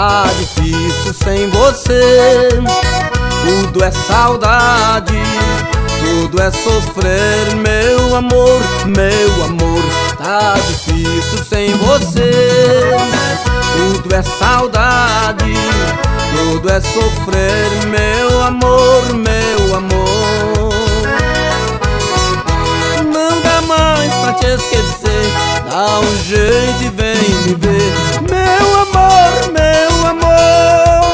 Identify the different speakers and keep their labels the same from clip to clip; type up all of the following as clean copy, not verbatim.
Speaker 1: Tá difícil sem você, tudo é saudade, tudo é sofrer, meu amor, meu amor. Tá difícil sem você, tudo é saudade, tudo é sofrer, meu amor, meu amor. Não dá mais pra te esquecer, dá um jeito e vem me ver, meu amor, meu amor.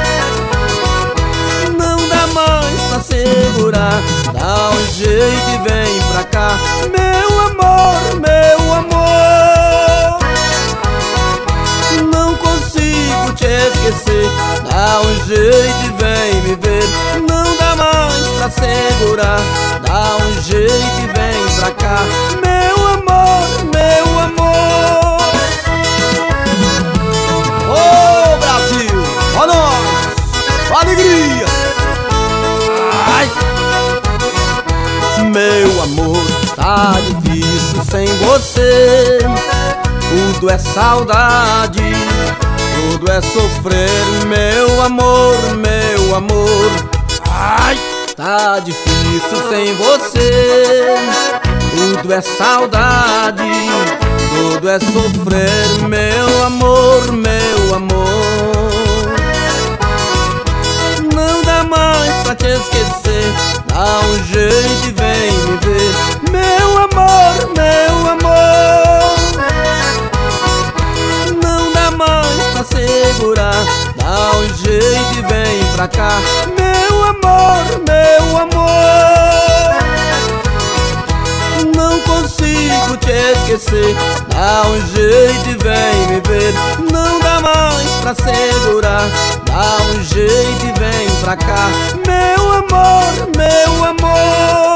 Speaker 1: Não dá mais pra segurar, dá um jeito e vem pra cá, meu amor, meu amor. Não consigo te esquecer, dá um jeito e vem me ver. Não dá mais pra segurar, dá um jeito e vem pra cá, meu amor, meu amor. Ô Brasil, ó nós, ó alegria. Ai. Meu amor, tá difícil sem você, tudo é saudade, tudo é sofrer, meu amor, meu amor. Ai, tá difícil sem você, tudo é saudade, tudo é sofrer, meu amor, meu amor. Não dá mais pra te esquecer, dá um jeito e vem me ver, meu amor, meu amor. Não dá mais pra segurar, dá um jeito e vem pra cá, meu amor, meu amor. Não consigo te esquecer, dá um jeito e vem me ver. Não dá mais pra segurar, dá um jeito e vem pra cá, meu amor, meu amor.